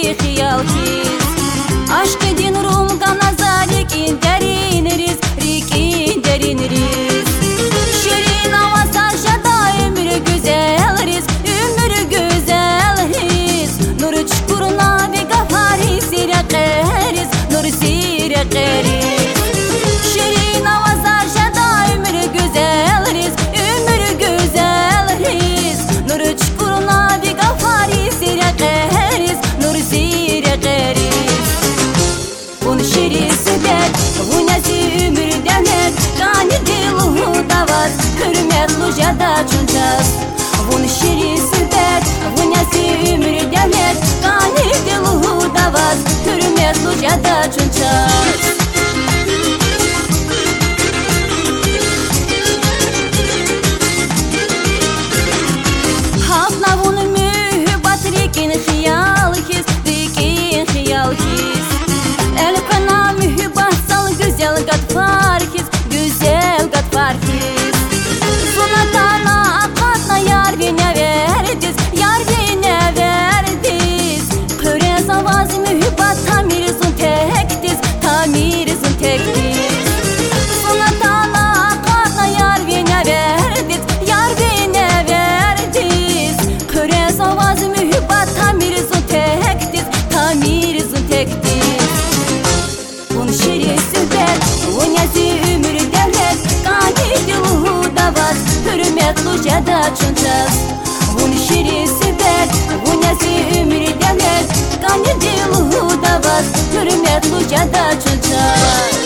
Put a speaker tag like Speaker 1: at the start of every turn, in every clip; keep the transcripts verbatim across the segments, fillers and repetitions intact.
Speaker 1: خيال كيس عشق دين روم قنا زالك إن دارين ريز ريكين دارين ريز شيرين avasar şada ömür güzel riz ömür güzel riz nur çukuruna bir gafari sire qeriz nur sire qeriz şirin avasar şada ömür güzel riz ömür güzel riz nur çukuruna bir gafari sire qeriz nur sire qeriz bunu şirin südet bu nesi ömür denet kani dilu davaz hürmet lujada çunças bunu şirin südet bu nesi ömür denet kani dilu davaz hürmet lujada çunças Hafna bunu mühibbat rikin hiyal his rikin hiyal his El kana mühibbat sal güzel gatfar his güzel gatfar his Sunatana akatna yar bine verdiz yar bine verdiz Kırez avaz mühibbat tamirizun tektiz tamirizun tektiz Sunatana akatna yar bine verdiz yar bine verdiz Kırez avaz mühibbat tamirizun tektiz tamirizun tektiz Bunu şirin sübet bu nezi ömür devlet kani dilu davaz hürmet lujada çunças Bunu şirin sübet bu nezi ömür devlet kani dilu davaz hürmet lujada çunças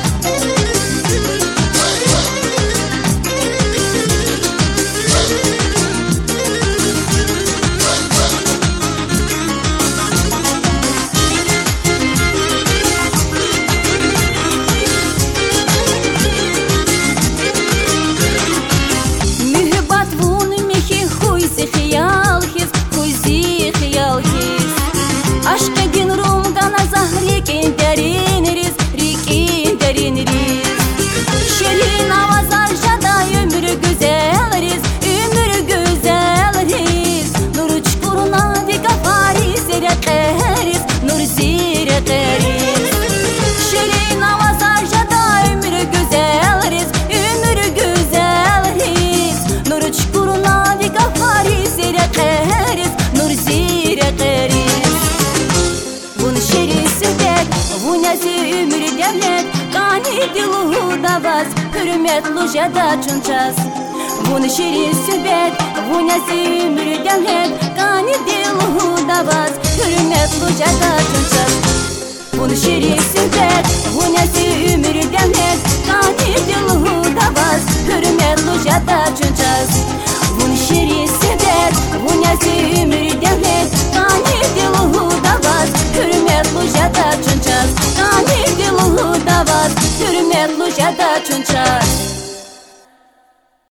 Speaker 1: خيال حس خوزي خيال حس عشق دين روم قنا زهرك إن دارين ريز ريكين دارين ريز شيرين avazar şada ömür güzel riz ömür güzel riz nur çukuruna bir gafari sire qeriz nur sire qeriz şirin avazar şada ömür güzel riz ömür güzel riz nur çukuruna bir gafari sire qeriz nur sire qeriz bunu şirin sübet bu nesi ömür devlet kani dilu davaz hürmet lujada çunças bunu şirin sübet bu nesi ömür devlet kani dilu davaz hürmet lujada çunças bunu şirin sübet bu nesi ömür devlet kani dilu davaz hürmet lujada çunças bunu şirin sübet bu nesi ömür devlet kani dilu davaz hürmet lujada çunças kani dilu davaz hürmet lujada çunças